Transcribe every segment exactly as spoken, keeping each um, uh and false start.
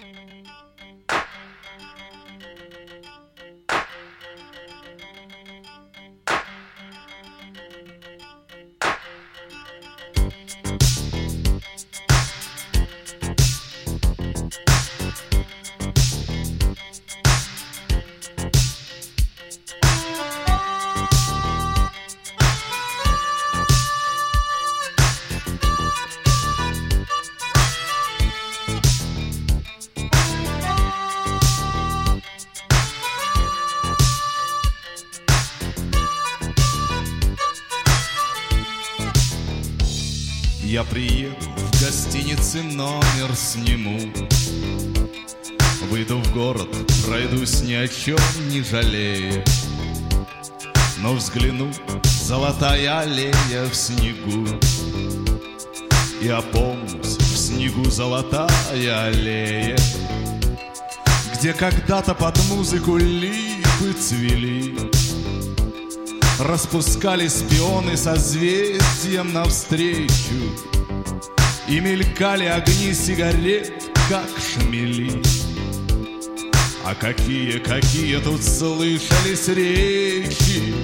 Я приеду, в гостинице номер сниму, выйду в город, пройдусь ни о чем не жалея, но взгляну, золотая аллея в снегу, и опомнюсь, в снегу золотая аллея, где когда-то под музыку липы цвели, распускались пионы созвездием навстречу, и мелькали огни сигарет, как шмели. А какие, какие тут слышались речи!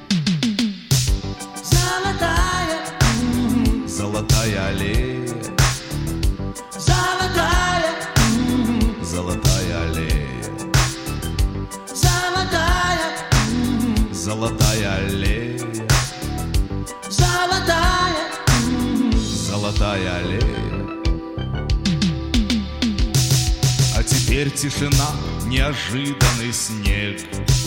Золотая, золотая аллея, золотая, золотая аллея, золотая, золотая аллея, золотая, золотая аллея. А теперь тишина, неожиданный снег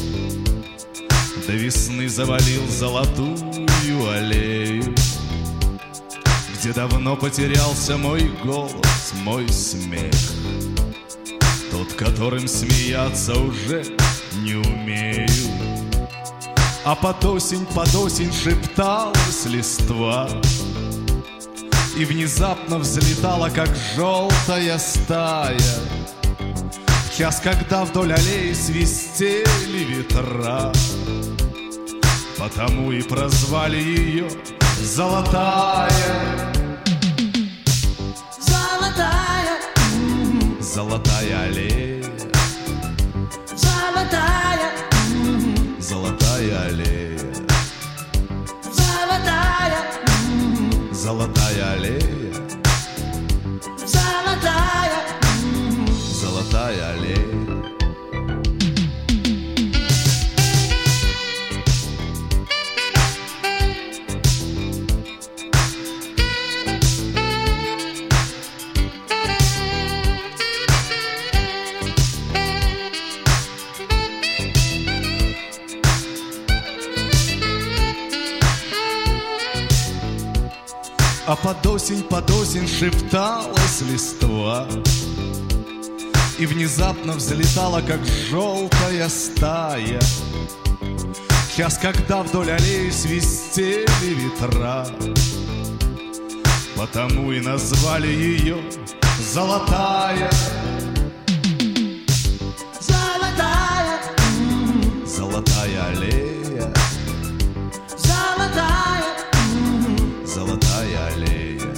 до весны завалил золотую аллею, где давно потерялся мой голос, мой смех, тот, которым смеяться уже не умею. А под осень, под осень шепталась листва, и внезапно взлетала, как желтая стая, в час, когда вдоль аллеи свистели ветра. Потому и прозвали ее золотая, золотая, золотая аллея, золотая, золотая аллея, золотая, золотая аллея, золотая, золотая аллея. А под осень, под осень шепталась листва, и внезапно взлетала, как желтая стая, в час, когда вдоль аллеи свистели ветра. Потому и назвали ее золотая, золотая, золотая аллея, золотая, золотая аллея,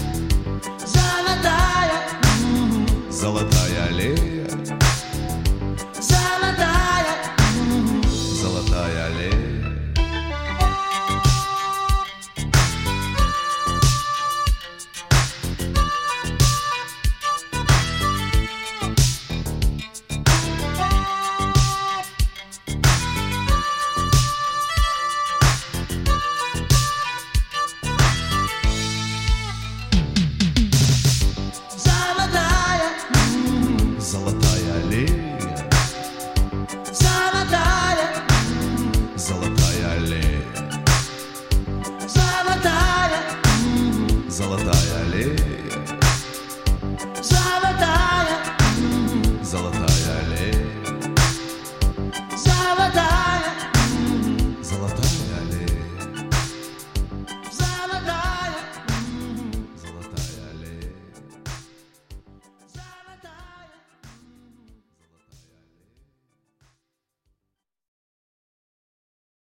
золотая, золотая аллея, золотая, золотая аллея. Золотая аллея, золотая, золотая аллея, золотая, золотая